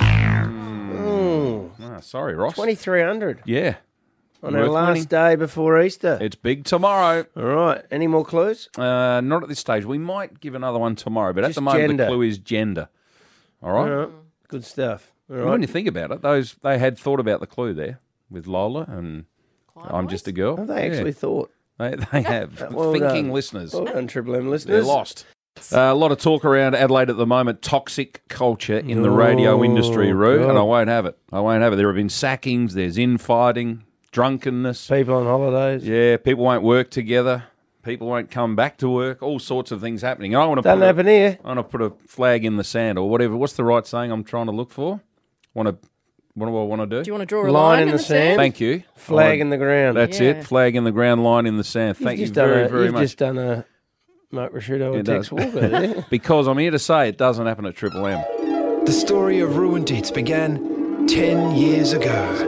Sorry, Ross. $2,300. Yeah. On our last day before Easter. It's big tomorrow. All right. Any more clues? Not at this stage. We might give another one tomorrow, but at Just the moment gender. the clue is gender. All right? All right. Good stuff. All right. When you think about it, they had thought about the clue there with Lola and I'm Just a Girl. Have they actually thought? They have. Well Thinking done. listeners. Well done, Triple M listeners. They're lost. A lot of talk around Adelaide at the moment, toxic culture in the radio industry, Roo, God. and I won't have it. There have been sackings, there's infighting, drunkenness. People on holidays. Yeah, people won't work together. People won't come back to work. All sorts of things happening. And I want to Doesn't happen here. I want to put a flag in the sand or whatever. What's the right saying I'm trying to look for? What do I want to do? Do you want to draw a line in the sand? Thank you. Flag in the ground. That's it. Flag in the ground, line in the sand. Thank you very, very much. You've just done a Mark Rashudo and It Tex does. Walker there. Because I'm here to say it doesn't happen at Triple M. The story of Roo and Ditz began 10 years ago.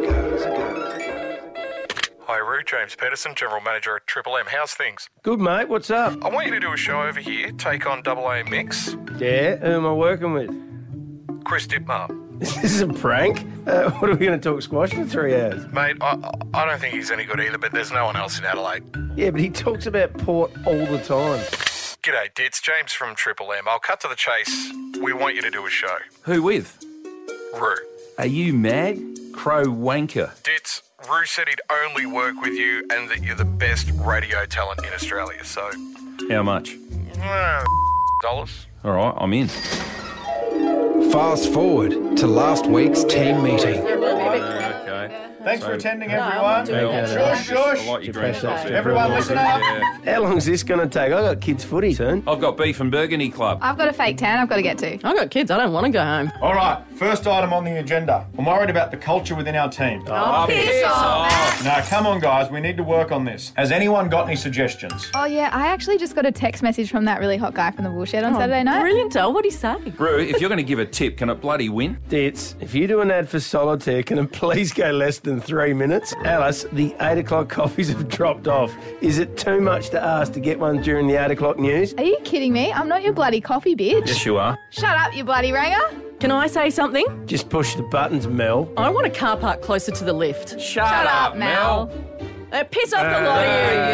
Hi, Roo. James Pedersen, General Manager at Triple M. How's things? Good, mate. What's up? I want you to do a show over here, take on Double A Mix. Yeah, who am I working with? Chris Dittmar. This is a prank? What are we going to talk squash for 3 hours? Mate, I don't think he's any good either, but there's no one else in Adelaide. Yeah, but he talks about Port all the time. G'day, Ditz. James from Triple M. I'll cut to the chase. We want you to do a show. Who with? Roo. Are you mad? Crow wanker. Ditz, Roo said he'd only work with you and that you're the best radio talent in Australia, so... How much? Dollars. All right, I'm in. Fast forward to last week's team meeting. Okay. Thanks for attending, everyone. Shush, Shush. Everyone listen up. How long is this going to take? I got kids' footy, son. I've got beef and burgundy club. I've got a fake tan I've got to get to. I've got kids. I don't want to go home. All right, first item on the agenda. I'm worried about the culture within our team. Piss off. Now, come on, guys. We need to work on this. Has anyone got any suggestions? Oh, yeah, I actually just got a text message from that really hot guy from the Woolshed on Saturday night. Brilliant, Del. What'd he say? Roo, if you're going to give a tip, can it bloody win? Ditz, if you do an ad for Solitaire, can it please go less than 3 minutes? Alice, the 8 o'clock coffees have dropped off. Is it too much to ask to get one during the 8 o'clock news? Are you kidding me? I'm not your bloody coffee bitch. Yes, you are. Shut up, you bloody ranger. Can I say something? Just push the buttons, Mel. I want a car park closer to the lift. Shut up, Mel. Piss off the lot of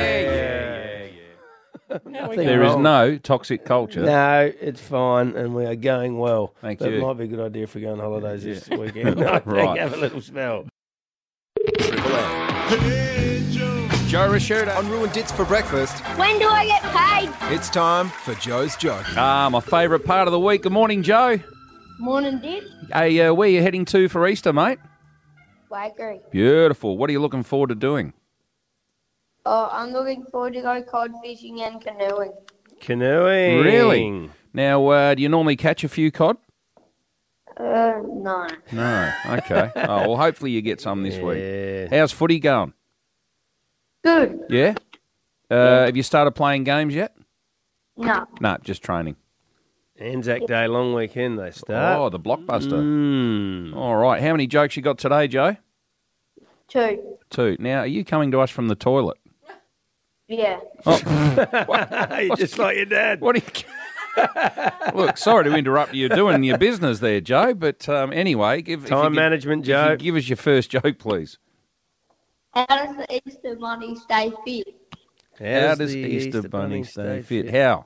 you. There is no toxic culture. No, it's fine, and we are going well. Thank That you. might be a good idea if we go on holidays this weekend. Right. Have a little smell. Joe Rashuda on Roo and Ditz for breakfast. When do I get paid? It's time for Joe's Joke. My favourite part of the week. Good morning, Joe. Morning, Did. Hey, where are you heading to for Easter, mate? Wakery. Beautiful. What are you looking forward to doing? Oh, I'm looking forward to go cod fishing and canoeing. Canoeing. Really? Now, do you normally catch a few cod? No. No. Okay. Oh, well, hopefully you get some this week. How's footy going? Good. Yeah? Have you started playing games yet? No. No, just training. Anzac Day, long weekend they start. Oh, the blockbuster. All right. How many jokes you got today, Joe? 2. 2. Now, are you coming to us from the toilet? Yeah. You're just like your dad. What do you... Look, sorry to interrupt you doing your business there, Joe, but anyway... Time management, Joe. Give us your first joke, please. How does the Easter Bunny stay fit? How does the Easter Bunny stay fit? How?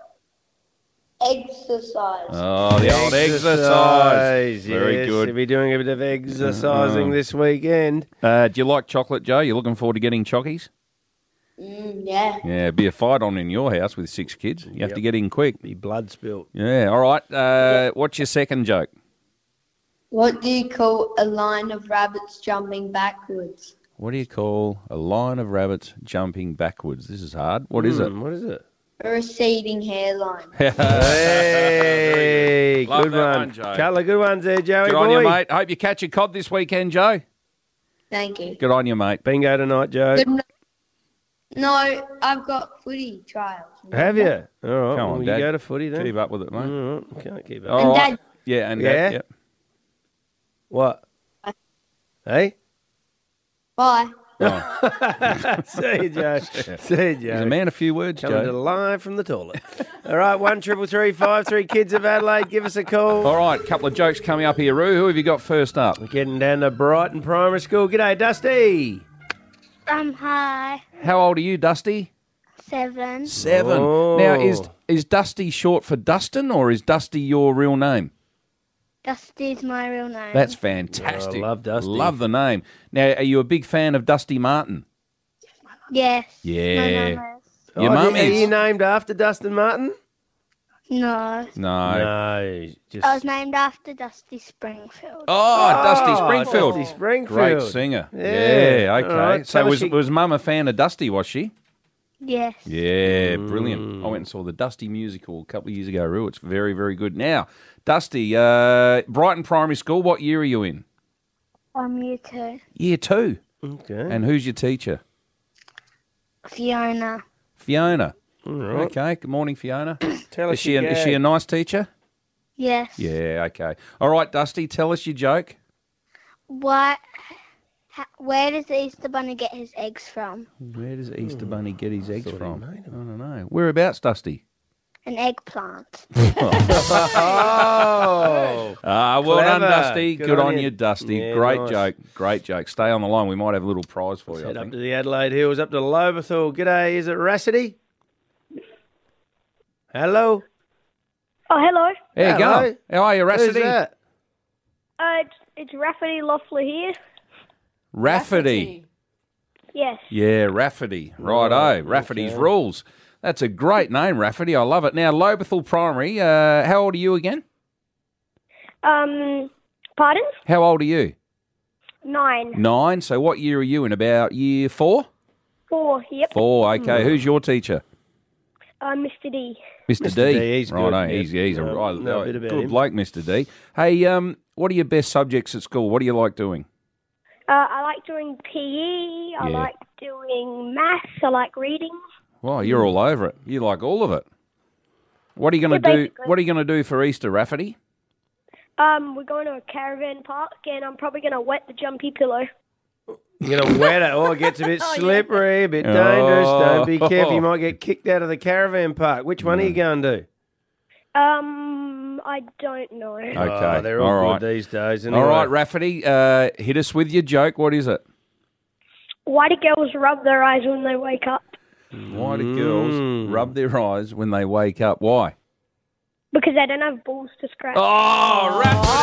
Exercise. Oh, the old exercise. Very Yes, good. We'll be doing a bit of exercising this weekend. Do you like chocolate, Joe? You looking forward to getting chockies? Yeah. Yeah, it'd be a fight on in your house with 6 kids. You have to get in quick. Be blood spilt. Yeah, all right. What's your second joke? What do you call a line of rabbits jumping backwards? What do you call a line of rabbits jumping backwards? This is hard. What is it? What is it? A receding hairline. Hey, Love good that one. one, Joe. Couple of good ones there, Joey Good boy. on you, mate. Hope you catch a cod this weekend, Joe. Thank you. Good on you, mate. Bingo tonight, Joe. No, I've got footy trials. Have you? All right. Come on, well, Dad. you go to footy then. Keep up with it, mate. All right. Can't keep up. All right. Dad. Yeah, and Yeah? Dad, yep. What? Hey? Bye. See you, Joe. See you, Joe. He's a man of few words, Coming to Joe. the live from the toilet. All right, 133353 Kids of Adelaide. Give us a call. All right, couple of jokes coming up here, Roo. Who have you got first up? We're getting down to Brighton Primary School. G'day, Dusty. Hi. How old are you, Dusty? 7. 7. Oh. Now, is Dusty short for Dustin, or is Dusty your real name? Dusty's my real name. That's fantastic. Oh, I love Dusty. Love the name. Now, are you a big fan of Dusty Martin? Yes. Yeah. My mum is. Your mum Are you is? named after Dustin Martin? No. No. No. Just... I was named after Dusty Springfield. Oh, Dusty Springfield. Dusty Springfield. Great singer. Yeah. Yeah, okay. All right. So Tell us was Mum a fan of Dusty, was she? Yes. Yeah, brilliant. I went and saw the Dusty musical a couple of years ago, Roo. It's very, very good. Now, Dusty, Brighton Primary School, what year are you in? I'm year 2. Year 2. Okay. And who's your teacher? Fiona. Fiona. All right. Okay, good morning, Fiona. Tell Is us she your is she a gag. nice teacher? Yes. Yeah, okay. All right, Dusty, tell us your joke. Where does the Easter Bunny get his eggs from? Where does Easter Bunny get his eggs from? I don't know. Whereabouts, Dusty? An eggplant. Oh. Well done, Clever. Dusty. Good on you, Dusty. Yeah, Great nice. joke. Great joke. Stay on the line. We might have a little prize for you, I Head up think. to the Adelaide Hills, up to Lobethal. G'day, is it Rassity? Hello? Oh, hello. There you Hello. go. How are you, Who's Rassity? that? It's Rafferty Loeffler here. Rafferty. Yes. Yeah, Rafferty. Righto. Rafferty's rules. That's a great name, Rafferty. I love it. Now, Lobethal Primary, how old are you again? Pardon? How old are you? 9. 9. So what year are you in? About year 4? 4. Yep. 4, okay. Who's your teacher? Mr. D. Mr. D. He's good. Righto, Yeah. he's a No, right, know a bit about good him. bloke, Mr. D. Hey, what are your best subjects at school? What do you like doing? I like doing PE. I Yeah. like doing maths. I like reading. Well, you're all over it. You like all of it. What are you going to Yeah, do? basically. What are you going to do for Easter, Rafferty? We're going to a caravan park, and I'm probably going to wet the jumpy pillow. You're going to wet it. Oh, it gets a bit slippery, a bit dangerous. Don't be careful. You might get kicked out of the caravan park. Which one are you going to? I don't know. Okay, Oh, they're all, all good right. these days. Anyway. All right, Rafferty, hit us with your joke. What is it? Why do girls rub their eyes when they wake up? Why do girls rub their eyes when they wake up? Why? Because they don't have balls to scratch. Oh,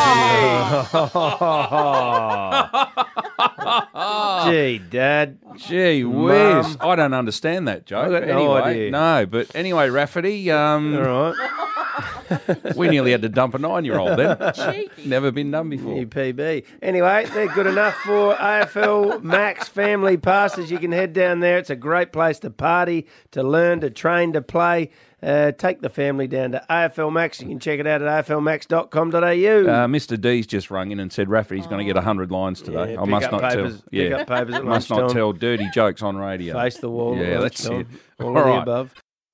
Rafferty! Gee, Dad. Gee whiz. I don't understand that joke. I've got no anyway, idea. no, but anyway, Rafferty, All right. we nearly had to dump a 9-year-old then. Cheeky. Never been done before. New PB. Anyway, they're good enough for AFL Max Family Passes. You can head down there. It's a great place to party, to learn, to train, to play. Take the family down to AFL Max. You can check it out at aflmax.com.au. Mr. D's just rung in and said Rafferty's going to get 100 lines today. Yeah, I pick must up not papers- tell. pick up papers at must not lunchtime. tell dirty jokes on radio. Face the wall. Yeah, that's it. All All of the right. above.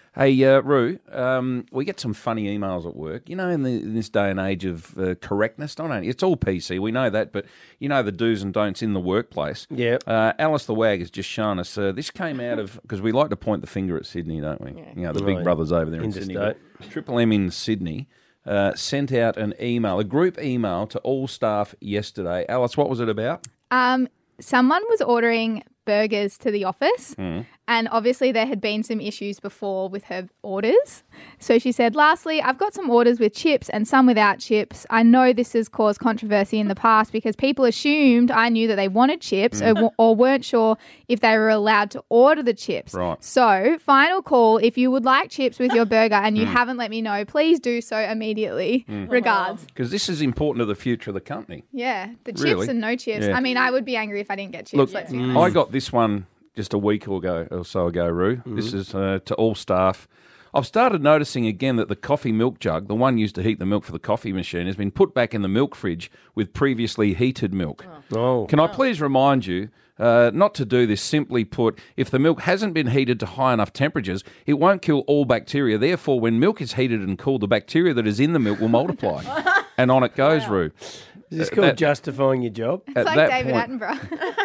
Hey, Roo, we get some funny emails at work. You know, in this day and age of correctness, not only it's all PC, we know that, but you know the do's and don'ts in the workplace. Yeah. Alice the Wag has just shown us. This came out of because we like to point the finger at Sydney, don't we? Yeah. You know, the big brothers over there in Sydney. But Triple M in Sydney sent out an email, a group email to all staff yesterday. Alice, what was it about? Someone was ordering burgers to the office, and obviously there had been some issues before with her orders. So she said, lastly, I've got some orders with chips and some without chips. I know this has caused controversy in the past because people assumed I knew that they wanted chips or weren't sure if they were allowed to order the chips. Right. So, final call, if you would like chips with your burger and you haven't let me know, please do so immediately. Regards. Because this is important to the future of the company. Yeah, the chips Really? and no chips. Yeah. I mean, I would be angry if I didn't get chips. Look, Let's be honest. I got this one just a week or so ago, Roo. This is to all staff. I've started noticing again that the coffee milk jug, the one used to heat the milk for the coffee machine, has been put back in the milk fridge with previously heated milk. Oh. Can I please remind you not to do this? Simply put, if the milk hasn't been heated to high enough temperatures, it won't kill all bacteria. Therefore, when milk is heated and cooled, the bacteria that is in the milk will multiply. And on it goes, Roo. Is this called justifying your job? It's like David Attenborough.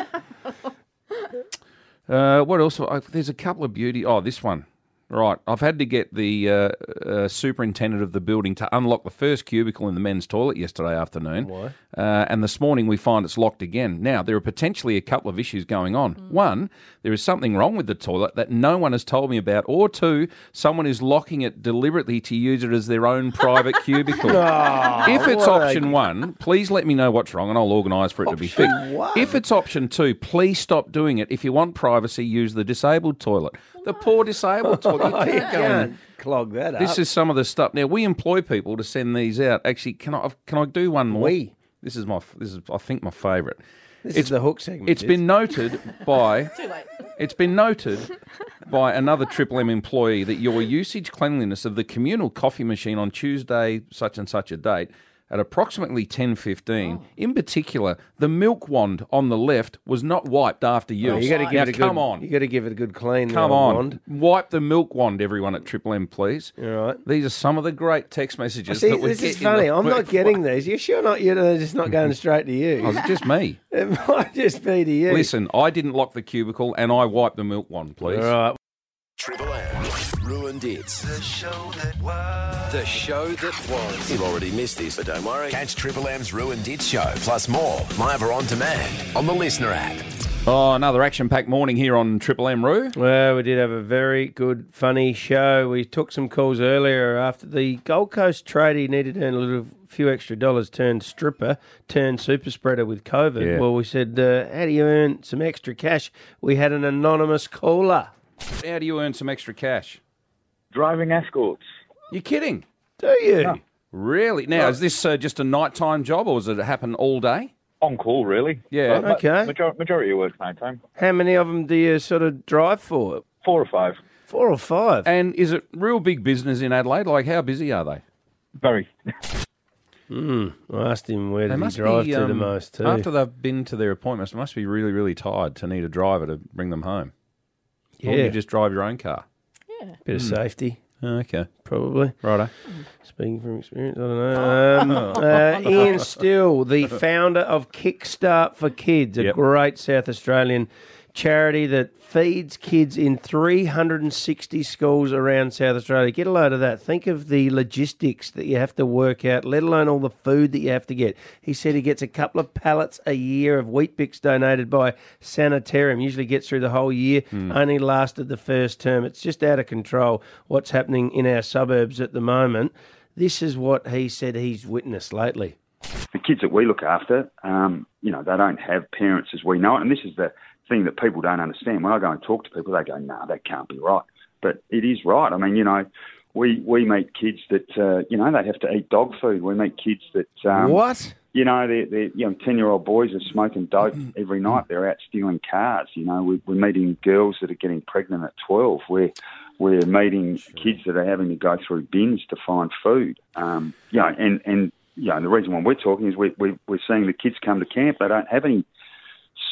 What else? There's a couple of beauty. Oh, this one. Right. I've had to get the superintendent of the building to unlock the first cubicle in the men's toilet yesterday afternoon. Why? And this morning we find it's locked again. Now, there are potentially a couple of issues going on. One, there is something wrong with the toilet that no one has told me about. Or two, someone is locking it deliberately to use it as their own private cubicle. If it's option one, please let me know what's wrong and I'll organise for it to be fixed. If it's option two, please stop doing it. If you want privacy, use the disabled toilet. The poor disabled toilet. You can't clog that up. This is some of the stuff. Now we employ people to send these out. Actually, can I do one more? This is I think my favourite. This is the hook segment. It's been noted by. Too late. It's been noted by another Triple M employee that your usage cleanliness of the communal coffee machine on Tuesday, such and such a date, at approximately 10:15, in particular, the milk wand on the left was not wiped after use. Oh, you got to give it a good, come on. You got to give it a good clean. Come on. Wand. Wipe the milk wand, everyone at Triple M, please. All right. These are some of the great text messages See, that we this get is funny. in the I'm not work- getting these. You're sure they're just not going straight to you? Oh, is it just me? It might just be to you. Listen, I didn't lock the cubicle and I wiped the milk wand, please. All right. Triple M. Ruined It. The show that was. The show that was. You've already missed this, but don't worry. Catch Triple M's Ruined It show, plus more, live or on demand, on the Listener app. Oh, another action-packed morning here on Triple M, Roo. Well, we did have a very good, funny show. We took some calls earlier after the Gold Coast tradie needed to earn a few extra dollars, turned stripper, turned super spreader with COVID. Yeah. Well, we said, how do you earn some extra cash? We had an anonymous caller. How do you earn some extra cash? Driving escorts. You're kidding? Do you? No. Really? Now, is this just a nighttime job or does it happen all day? On call, really. Yeah. But Okay. Majority of work's nighttime. How many of them do you sort of drive for? 4 or 5. 4 or 5? And is it real big business in Adelaide? Like, how busy are they? Very. I asked him where They did he must drive be, to the most too. After they've been to their appointments, they must be really, really tired to need a driver to bring them home. Or Yeah. you just drive your own car. Bit of safety. Okay. Probably. Righto. Speaking from experience, I don't know. Ian Still, the founder of Kickstart for Kids, a great South Australian charity that feeds kids in 360 schools around South Australia. Get a load of that. Think of the logistics that you have to work out, let alone all the food that you have to get. He said he gets a couple of pallets a year of Wheat Bix donated by Sanitarium. Usually gets through the whole year, only lasted the first term. It's just out of control what's happening in our suburbs at the moment. This is what he said he's witnessed lately. The kids that we look after, they don't have parents as we know it, and this is the thing that people don't understand. When I go and talk to people, they go, "No, that can't be right." But it is right. I mean, we meet kids that, they have to eat dog food. We meet kids that... What? They're 10-year-old boys are smoking dope every night. They're out stealing cars. We're meeting girls that are getting pregnant at 12. We're meeting kids that are having to go through bins to find food. And the reason why we're talking is we're seeing the kids come to camp. They don't have any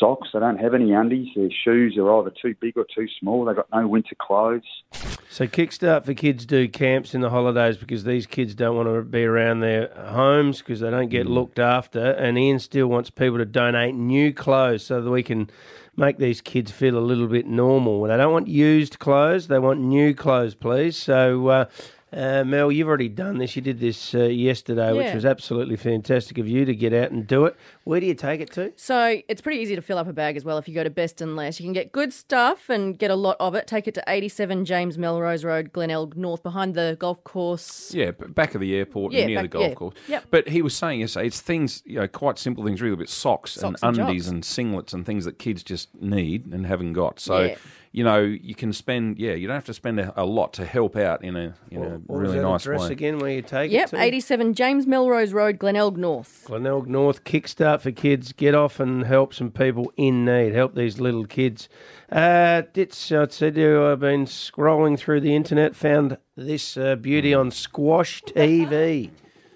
socks. They don't have any undies. Their shoes are either too big or too small. They've got no winter clothes. So Kickstart for Kids do camps in the holidays because these kids don't want to be around their homes because they don't get looked after. And Ian still wants people to donate new clothes so that we can make these kids feel a little bit normal. They don't want used clothes. They want new clothes, please. So, Mel, you've already done this. You did this yesterday, which was absolutely fantastic of you to get out and do it. Where do you take it to? So it's pretty easy to fill up a bag as well if you go to Best and Less. You can get good stuff and get a lot of it. Take it to 87 James Melrose Road, Glenelg North, behind the golf course. Yeah, back of the airport, near the golf course. Yep. But he was saying, it's things, quite simple things, really, but socks and undies and singlets and things that kids just need and haven't got. So, you can spend, you don't have to spend a lot to help out in a really nice way. Address again where you take it to? 87 James Melrose Road, Glenelg North. Glenelg North, Kickstart for Kids. Get off and help some people in need. Help these little kids. Ditz, I said to you, I've been scrolling through the internet, found this beauty on Squash TV.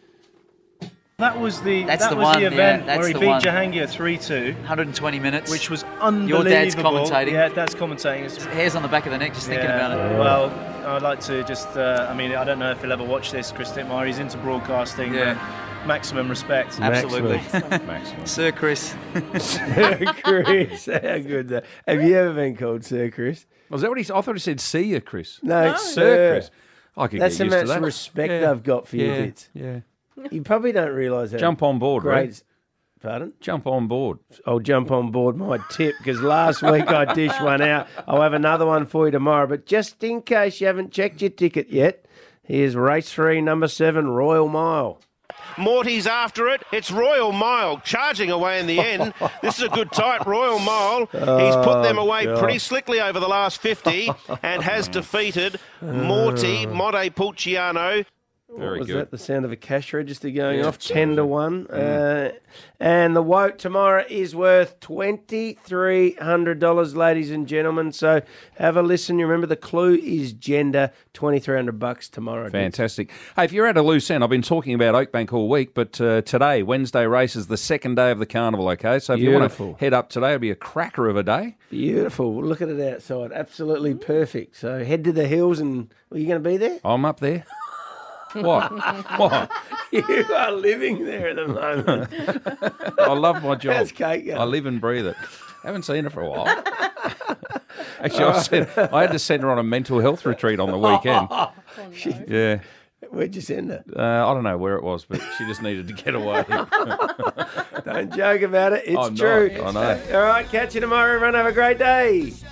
That was the one, event that's where he the beat one. Jahangir 3-2. 120 minutes. Which was unbelievable. Your dad's commentating. Yeah, dad's commentating. His hair's on the back of the neck just thinking about it. Well, I'd like to just, I don't know if he'll ever watch this, Chris Dittmar. He's into broadcasting. Yeah. But maximum respect. Absolutely. Maximum. Sir Chris. Sir Chris. How good. Have you ever been called Sir Chris? Was that what he said? I thought he said, see you, Chris. No, Sir Chris. I could That's get used to that. That's the much respect I've got for you, Ditz. Yeah. You probably don't realise that. Jump on board, right? Pardon? Jump on board. I'll jump on board my tip because last week I dished one out. I'll have another one for you tomorrow. But just in case you haven't checked your ticket yet, here's race 3, number 7, Royal Mile. Morty's after it. It's Royal Mile charging away in the end. This is a good tight Royal Mile. He's put them away pretty slickly over the last 50 and has defeated Monte Pulciano. Very was good. That the sound of a cash register going off? 10-1. And the Woke tomorrow is worth $2,300, ladies and gentlemen. So have a listen. You remember the clue is gender. $2,300 tomorrow. Fantastic. Hey, if you're at a loose end, I've been talking about Oakbank all week, but today, Wednesday race, is the second day of the carnival, okay? So if you want to head up today, it'll be a cracker of a day. Beautiful. Look at it outside. Absolutely perfect. So head to the hills and are you going to be there? I'm up there. What? What? You are living there at the moment. I love my job. How's Kate going? I live and breathe it. Haven't seen her for a while. Actually, I had to send her on a mental health retreat on the weekend. Yeah. Where'd you send her? I don't know where it was, but she just needed to get away. Don't joke about it. It's I'm true. not. I know. All right, catch you tomorrow, everyone. Have a great day.